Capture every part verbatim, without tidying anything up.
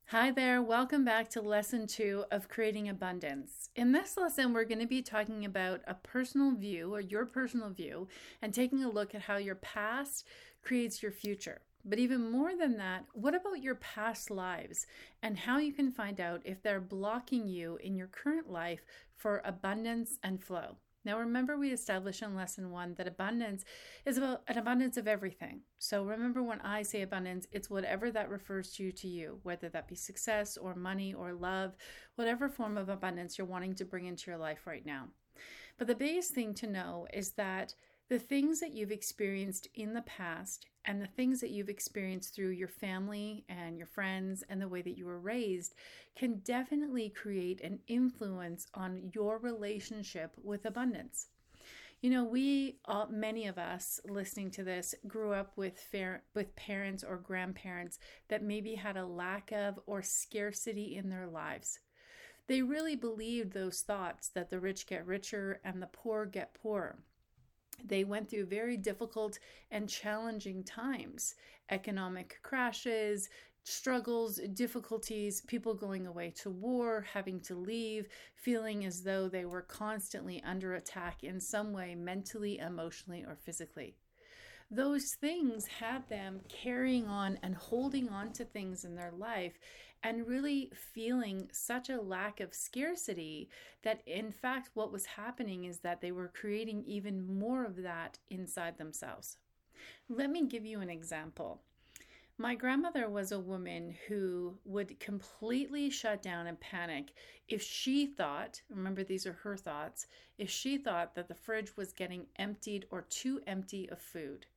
Hi there, welcome back to lesson two of creating abundance. In this lesson, we're going to be talking about a personal view or your personal view and taking a look at how your past creates your future. But even more than that, what about your past lives and how you can find out if they're blocking you in your current life for abundance and flow? Now, remember, we established in lesson one that abundance is about an abundance of everything. So remember, when I say abundance, it's whatever that refers to to you, whether that be success or money or love, whatever form of abundance you're wanting to bring into your life right now. But the biggest thing to know is that the things that you've experienced in the past and the things that you've experienced through your family and your friends and the way that you were raised can definitely create an influence on your relationship with abundance. You know, we, all, many of us listening to this, grew up with fair, with parents or grandparents that maybe had a lack of or scarcity in their lives. They really believed those thoughts that the rich get richer and the poor get poorer. They went through very difficult and challenging times, economic crashes, struggles, difficulties, people going away to war, having to leave, feeling as though they were constantly under attack in some way, mentally, emotionally, or physically. Those things had them carrying on and holding on to things in their life and really feeling such a lack of scarcity that, in fact, what was happening is that they were creating even more of that inside themselves. Let me give you an example. My grandmother was a woman who would completely shut down and panic if she thought, remember these are her thoughts, if she thought that the fridge was getting emptied or too empty of food.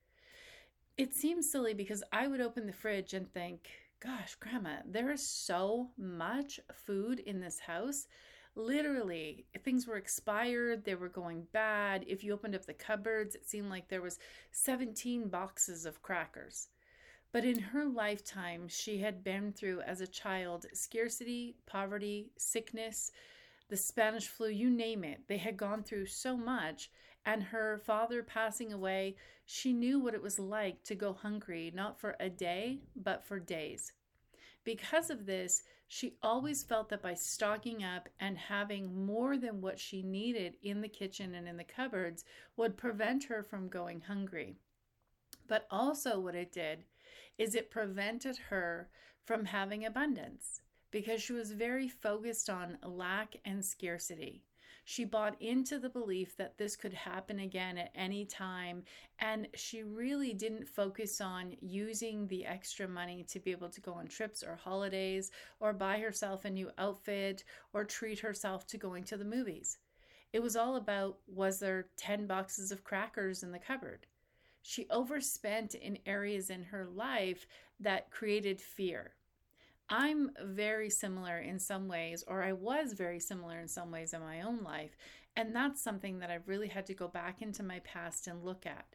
It seems silly because I would open the fridge and think, gosh, Grandma, there is so much food in this house. Literally, things were expired, they were going bad. If you opened up the cupboards, it seemed like there was seventeen boxes of crackers. But in her lifetime, she had been through, as a child, scarcity, poverty, sickness, the Spanish flu, you name it. They had gone through so much, and her father passing away, she knew what it was like to go hungry, not for a day, but for days. Because of this, she always felt that by stocking up and having more than what she needed in the kitchen and in the cupboards would prevent her from going hungry. But also what it did is it prevented her from having abundance, because she was very focused on lack and scarcity. She bought into the belief that this could happen again at any time, and she really didn't focus on using the extra money to be able to go on trips or holidays, or buy herself a new outfit, or treat herself to going to the movies. It was all about, was there ten boxes of crackers in the cupboard? She overspent in areas in her life that created fear. I'm very similar in some ways, or I was very similar in some ways in my own life. And that's something that I've really had to go back into my past and look at.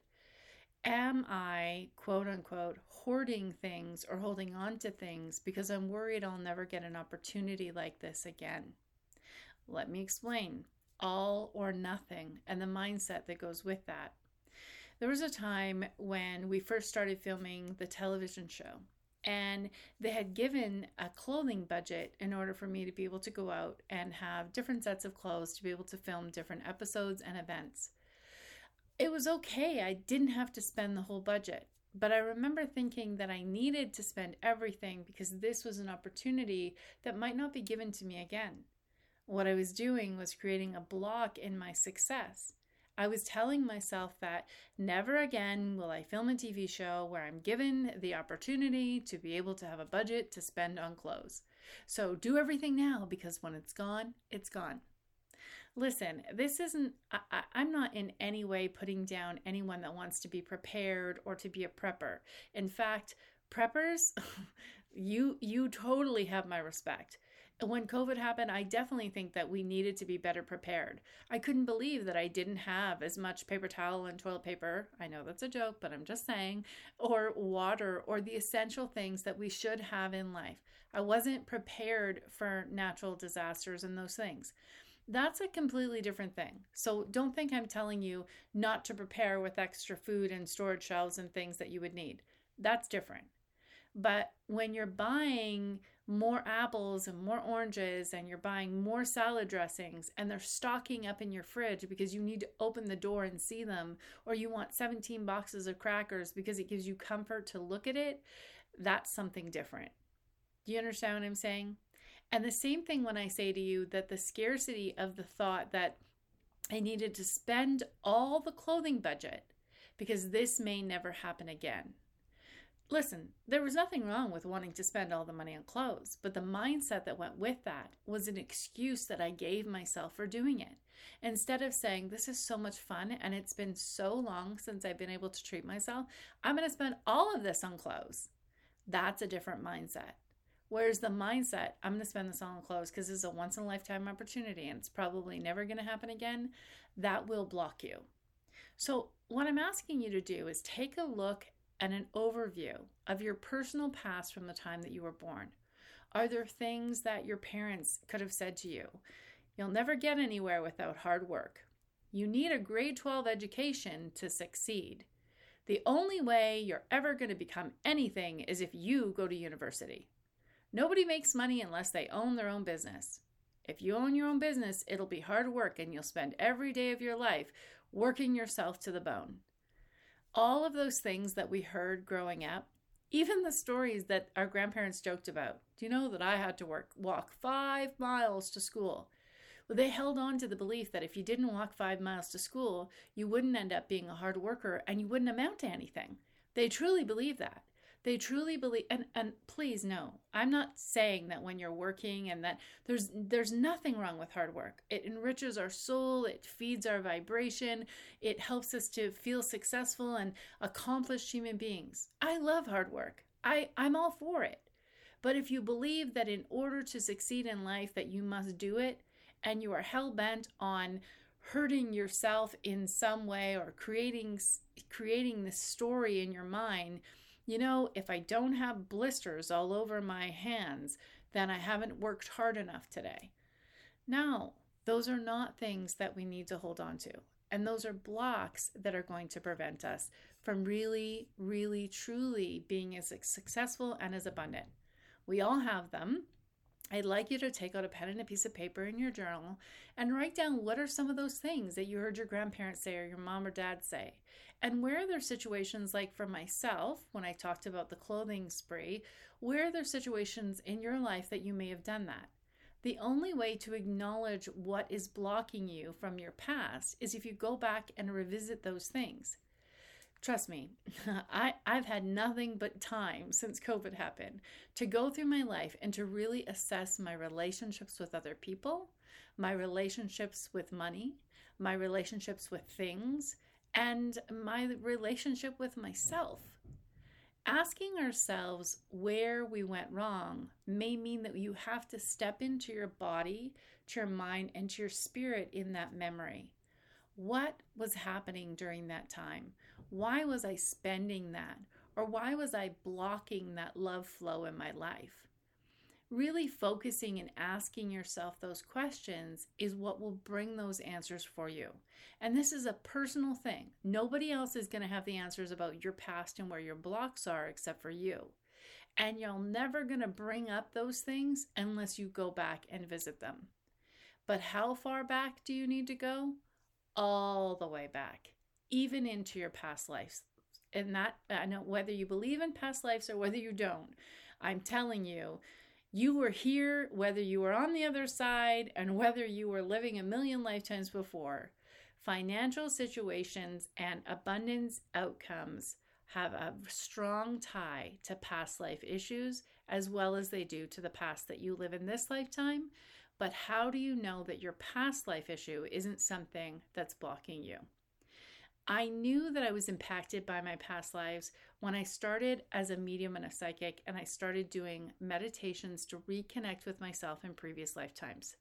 Am I, quote unquote, hoarding things or holding on to things because I'm worried I'll never get an opportunity like this again? Let me explain. All or nothing and the mindset that goes with that. There was a time when we first started filming the television show, and they had given a clothing budget in order for me to be able to go out and have different sets of clothes to be able to film different episodes and events. It was okay. I didn't have to spend the whole budget, but I remember thinking that I needed to spend everything because this was an opportunity that might not be given to me again. What I was doing was creating a block in my success. I was telling myself that never again will I film a T V show where I'm given the opportunity to be able to have a budget to spend on clothes. So do everything now, because when it's gone, it's gone. Listen, this isn't, I, I'm not in any way putting down anyone that wants to be prepared or to be a prepper. In fact, preppers, you you totally have my respect. When COVID happened, I definitely think that we needed to be better prepared. I couldn't believe that I didn't have as much paper towel and toilet paper. I know that's a joke, but I'm just saying, or water, or the essential things that we should have in life. I wasn't prepared for natural disasters and those things. That's a completely different thing. So don't think I'm telling you not to prepare with extra food and storage shelves and things that you would need. That's different. But when you're buying more apples and more oranges, and you're buying more salad dressings, and they're stocking up in your fridge because you need to open the door and see them, or you want seventeen boxes of crackers because it gives you comfort to look at it, that's something different. Do you understand what I'm saying? And the same thing when I say to you that the scarcity of the thought that I needed to spend all the clothing budget because this may never happen again. Listen, there was nothing wrong with wanting to spend all the money on clothes, but the mindset that went with that was an excuse that I gave myself for doing it. Instead of saying, this is so much fun and it's been so long since I've been able to treat myself, I'm going to spend all of this on clothes. That's a different mindset. Whereas the mindset, I'm going to spend this all on clothes because this is a once in a lifetime opportunity and it's probably never going to happen again, that will block you. So what I'm asking you to do is take a look at an overview of your personal past from the time that you were born. Are there things that your parents could have said to you? You'll never get anywhere without hard work. You need a grade twelve education to succeed. The only way you're ever going to become anything is if you go to university. Nobody makes money unless they own their own business. If you own your own business, it'll be hard work and you'll spend every day of your life working yourself to the bone. All of those things that we heard growing up, even the stories that our grandparents joked about. Do you know that I had to work, walk five miles to school? Well, they held on to the belief that if you didn't walk five miles to school, you wouldn't end up being a hard worker and you wouldn't amount to anything. They truly believe that. They truly believe, and, and please no, I'm not saying that when you're working and that there's there's nothing wrong with hard work. It enriches our soul, it feeds our vibration, it helps us to feel successful and accomplished human beings. I love hard work. I, I'm all for it. But if you believe that in order to succeed in life that you must do it, and you are hell-bent on hurting yourself in some way or creating creating this story in your mind, you know, if I don't have blisters all over my hands, then I haven't worked hard enough today. No, those are not things that we need to hold on to. And those are blocks that are going to prevent us from really, really, truly being as successful and as abundant. We all have them. I'd like you to take out a pen and a piece of paper in your journal and write down what are some of those things that you heard your grandparents say or your mom or dad say. And where are there situations, like for myself, when I talked about the clothing spree, where are there situations in your life that you may have done that? The only way to acknowledge what is blocking you from your past is if you go back and revisit those things. Trust me, I, I've had nothing but time since COVID happened to go through my life and to really assess my relationships with other people, my relationships with money, my relationships with things, and my relationship with myself. Asking ourselves where we went wrong may mean that you have to step into your body, to your mind, and to your spirit in that memory. What was happening during that time? Why was I spending that? Or why was I blocking that love flow in my life? Really focusing and asking yourself those questions is what will bring those answers for you. And this is a personal thing. Nobody else is going to have the answers about your past and where your blocks are except for you. And you're never going to bring up those things unless you go back and visit them. But how far back do you need to go? All the way back, even into your past lives. And that, I know whether you believe in past lives or whether you don't, I'm telling you, you were here, whether you were on the other side and whether you were living a million lifetimes before. Financial situations and abundance outcomes have a strong tie to past life issues as well as they do to the past that you live in this lifetime. But how do you know that your past life issue isn't something that's blocking you? I knew that I was impacted by my past lives when I started as a medium and a psychic, and I started doing meditations to reconnect with myself in previous lifetimes.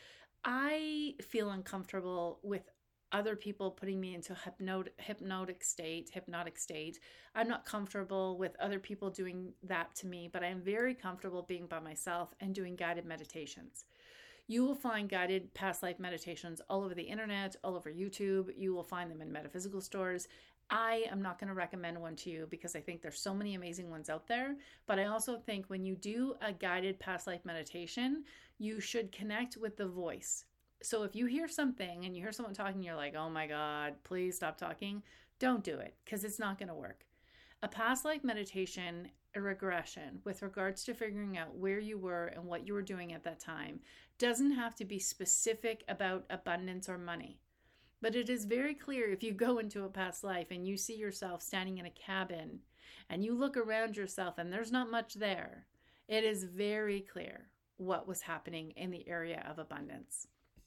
I feel uncomfortable with other people putting me into hypnotic, hypnotic state, hypnotic state. I'm not comfortable with other people doing that to me, but I'm very comfortable being by myself and doing guided meditations. You will find guided past life meditations all over the internet, all over YouTube. You will find them in metaphysical stores. I am not going to recommend one to you because I think there's so many amazing ones out there. But I also think when you do a guided past life meditation, you should connect with the voice. So if you hear something and you hear someone talking, you're like, oh my God, please stop talking. Don't do it because it's not going to work. A past life meditation, a regression with regards to figuring out where you were and what you were doing at that time doesn't have to be specific about abundance or money. But it is very clear if you go into a past life and you see yourself standing in a cabin and you look around yourself and there's not much there, it is very clear what was happening in the area of abundance.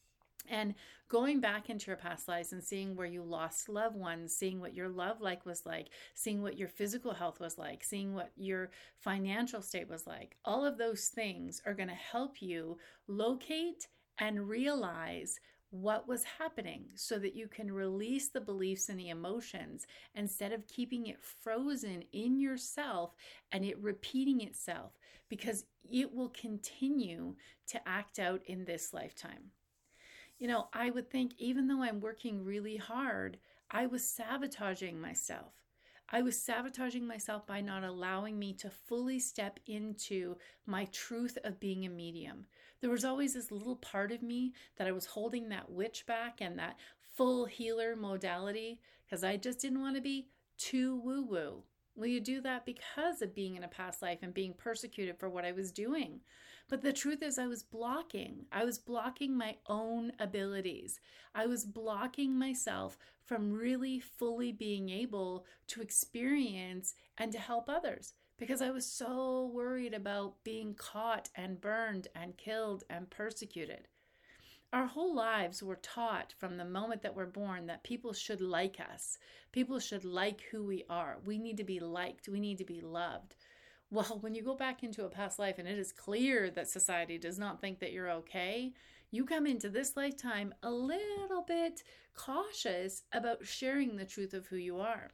And going back into your past lives and seeing where you lost loved ones, seeing what your love life was like, seeing what your physical health was like, seeing what your financial state was like, all of those things are going to help you locate and realize what was happening so that you can release the beliefs and the emotions instead of keeping it frozen in yourself and it repeating itself, because it will continue to act out in this lifetime. You know, I would think even though I'm working really hard, I was sabotaging myself. I was sabotaging myself by not allowing me to fully step into my truth of being a medium. There was always this little part of me that I was holding that witch back and that full healer modality because I just didn't want to be too woo-woo. Well, you do that because of being in a past life and being persecuted for what I was doing. But the truth is I was blocking. I was blocking my own abilities. I was blocking myself from really fully being able to experience and to help others because I was so worried about being caught and burned and killed and persecuted. Our whole lives were taught from the moment that we're born that people should like us. People should like who we are. We need to be liked. We need to be loved. Well, when you go back into a past life and it is clear that society does not think that you're okay, you come into this lifetime a little bit cautious about sharing the truth of who you are.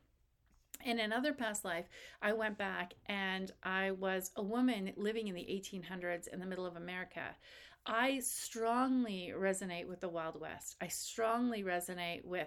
In another past life, I went back and I was a woman living in the eighteen hundreds in the middle of America. I strongly resonate with the Wild West. I strongly resonate with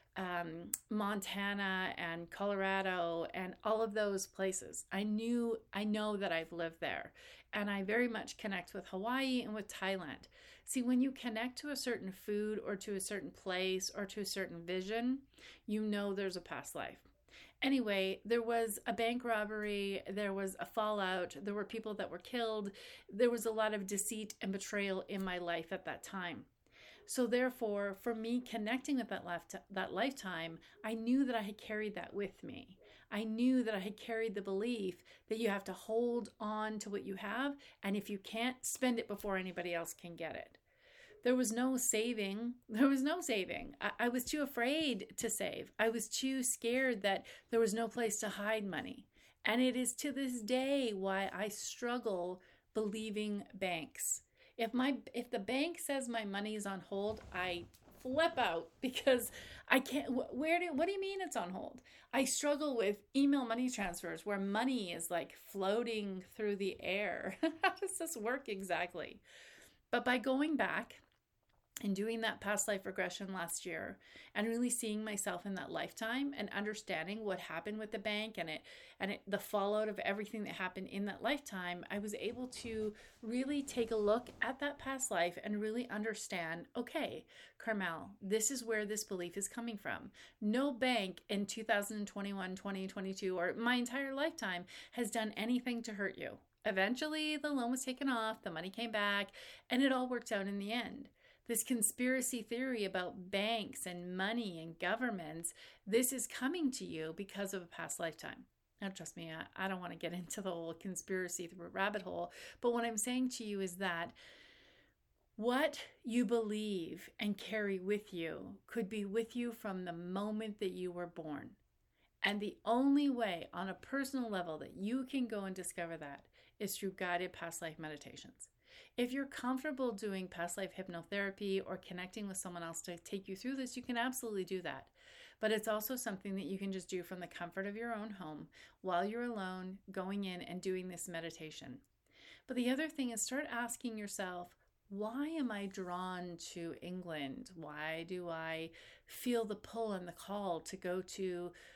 um, Montana and Colorado and all of those places. I knew, I know that I've lived there, and I very much connect with Hawaii and with Thailand. See, when you connect to a certain food or to a certain place or to a certain vision, you know there's a past life. Anyway, there was a bank robbery, there was a fallout, there were people that were killed, there was a lot of deceit and betrayal in my life at that time. So therefore, for me connecting with that left that lifetime, I knew that I had carried that with me. I knew that I had carried the belief that you have to hold on to what you have, and if you can't, spend it before anybody else can get it. There was no saving. There was no saving. I, I was too afraid to save. I was too scared that there was no place to hide money. And it is to this day why I struggle believing banks. If my if the bank says my money is on hold, I flip out because I can't. Where do what do you mean it's on hold? I struggle with email money transfers where money is like floating through the air. How does this work exactly? But by going back and doing that past life regression last year and really seeing myself in that lifetime and understanding what happened with the bank and it and it, the fallout of everything that happened in that lifetime, I was able to really take a look at that past life and really understand, okay, Carmel, this is where this belief is coming from. No bank in two thousand twenty-one, twenty twenty-two, or my entire lifetime has done anything to hurt you. Eventually, the loan was taken off, the money came back, and it all worked out in the end. This conspiracy theory about banks and money and governments, this is coming to you because of a past lifetime. Now, trust me, I, I don't want to get into the whole conspiracy rabbit hole, but what I'm saying to you is that what you believe and carry with you could be with you from the moment that you were born. And the only way on a personal level that you can go and discover that is through guided past life meditations. If you're comfortable doing past life hypnotherapy or connecting with someone else to take you through this, you can absolutely do that. But it's also something that you can just do from the comfort of your own home while you're alone, going in and doing this meditation. But the other thing is start asking yourself, why am I drawn to England? Why do I feel the pull and the call to go to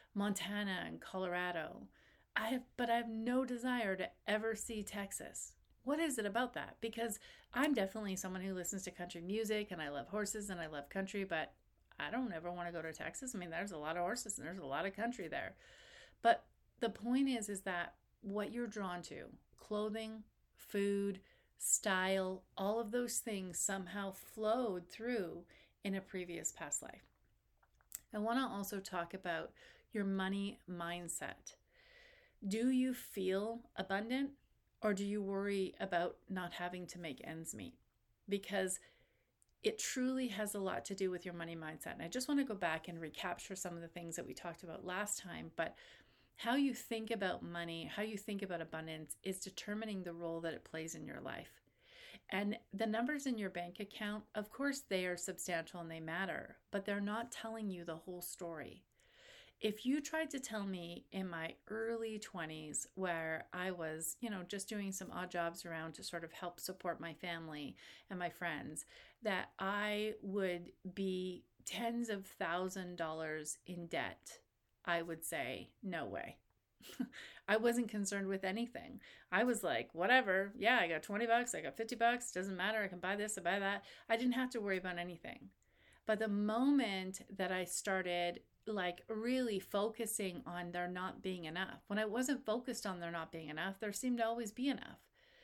Montana and Colorado. I have, but I have no desire to ever see Texas. What is it about that? Because I'm definitely someone who listens to country music and I love horses and I love country, but I don't ever want to go to Texas. I mean, there's a lot of horses and there's a lot of country there. But the point is, is that what you're drawn to, clothing, food, style, all of those things somehow flowed through in a previous past life. I want to also talk about your money mindset. Do you feel abundant, or do you worry about not having to make ends meet? Because it truly has a lot to do with your money mindset. And I just want to go back and recapture some of the things that we talked about last time. But how you think about money, how you think about abundance is determining the role that it plays in your life. And the numbers in your bank account, of course, they are substantial and they matter, but they're not telling you the whole story. If you tried to tell me in my early twenties, where I was, you know, just doing some odd jobs around to sort of help support my family and my friends, that I would be tens of thousand dollars in debt, I would say, no way. I wasn't concerned with anything. I was like, whatever. Yeah, I got twenty bucks. I got fifty bucks. Doesn't matter. I can buy this, I buy that. I didn't have to worry about anything. But the moment that I started like really focusing on there not being enough, when I wasn't focused on there not being enough, there seemed to always be enough.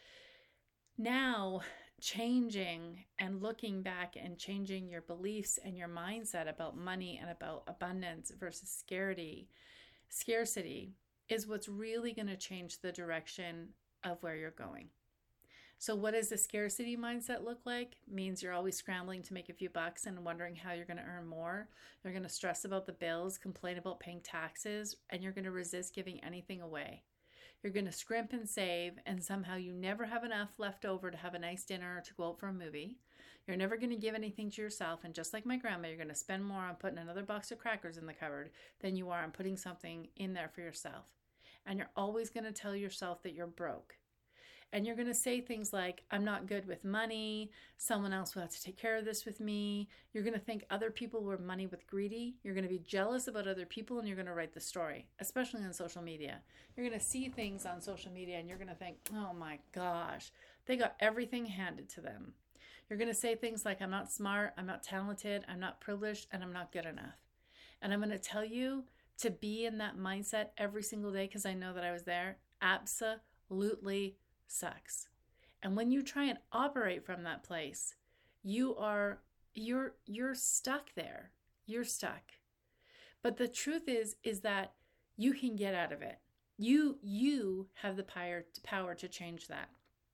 Now, changing and looking back and changing your beliefs and your mindset about money and about abundance versus scarcity, scarcity is what's really going to change the direction of where you're going. So what does the scarcity mindset look like? It means you're always scrambling to make a few bucks and wondering how you're going to earn more. You're going to stress about the bills, complain about paying taxes, and you're going to resist giving anything away. You're going to scrimp and save, and somehow you never have enough left over to have a nice dinner or to go out for a movie. You're never going to give anything to yourself, and just like my grandma, you're going to spend more on putting another box of crackers in the cupboard than you are on putting something in there for yourself. And you're always going to tell yourself that you're broke. And you're going to say things like, I'm not good with money. Someone else will have to take care of this with me. You're going to think other people were money with greedy. You're going to be jealous about other people, and you're going to write the story, especially on social media. You're going to see things on social media and you're going to think, oh my gosh, they got everything handed to them. You're going to say things like, I'm not smart, I'm not talented, I'm not privileged, and I'm not good enough. And I'm going to tell you to be in that mindset every single day, because I know that I was there, absolutely sucks. And when you try and operate from that place, you are you're you're stuck there. You're stuck. But the truth is is that you can get out of it. You you have the power power to change that.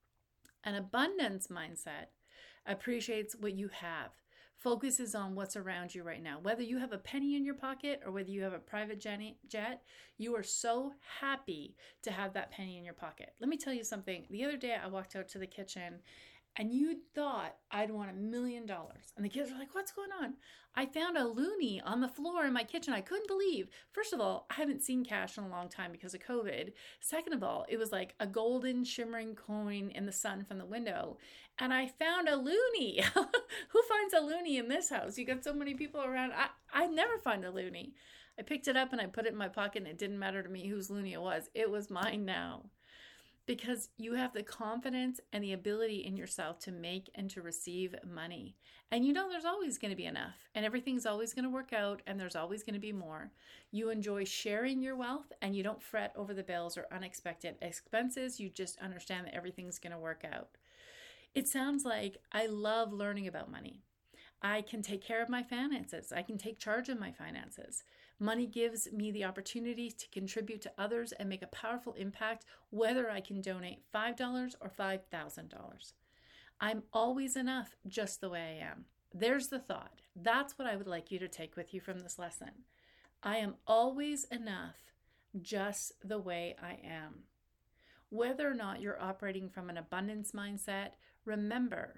An abundance mindset appreciates what you have, focuses on what's around you right now. Whether you have a penny in your pocket or whether you have a private jet, you are so happy to have that penny in your pocket. Let me tell you something. The other day I walked out to the kitchen and you thought I'd want a million dollars. And the kids were like, what's going on? I found a loonie on the floor in my kitchen. I couldn't believe. First of all, I haven't seen cash in a long time because of COVID. Second of all, it was like a golden shimmering coin in the sun from the window. And I found a loonie. Who finds a loonie in this house? You got so many people around. I, I never find a loonie. I picked it up and I put it in my pocket, and it didn't matter to me whose loonie it was. It was mine now. Because you have the confidence and the ability in yourself to make and to receive money. And you know there's always going to be enough, and everything's always going to work out, and there's always going to be more. You enjoy sharing your wealth, and you don't fret over the bills or unexpected expenses. You just understand that everything's going to work out. It sounds like I love learning about money. I can take care of my finances. I can take charge of my finances. Money gives me the opportunity to contribute to others and make a powerful impact, whether I can donate five dollars or five thousand dollars. I'm always enough just the way I am. There's the thought. That's what I would like you to take with you from this lesson. I am always enough just the way I am. Whether or not you're operating from an abundance mindset, remember,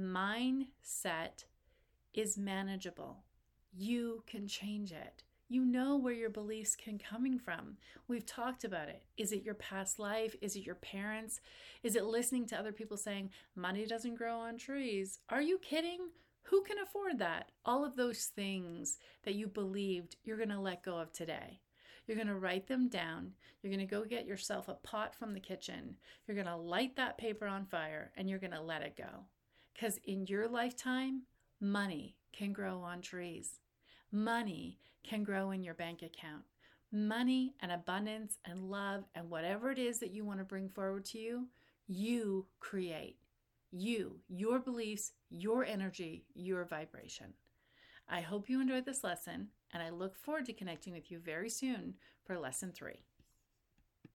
mindset is manageable. You can change it. You know where your beliefs can coming from. We've talked about it. Is it your past life? Is it your parents? Is it listening to other people saying money doesn't grow on trees? Are you kidding? Who can afford that? All of those things that you believed, you're going to let go of today. You're going to write them down. You're going to go get yourself a pot from the kitchen. You're going to light that paper on fire and you're going to let it go. Because in your lifetime, money can grow on trees. Money can grow in your bank account. Money and abundance and love and whatever it is that you want to bring forward to you, you create. You, your beliefs, your energy, your vibration. I hope you enjoyed this lesson, and I look forward to connecting with you very soon for lesson three.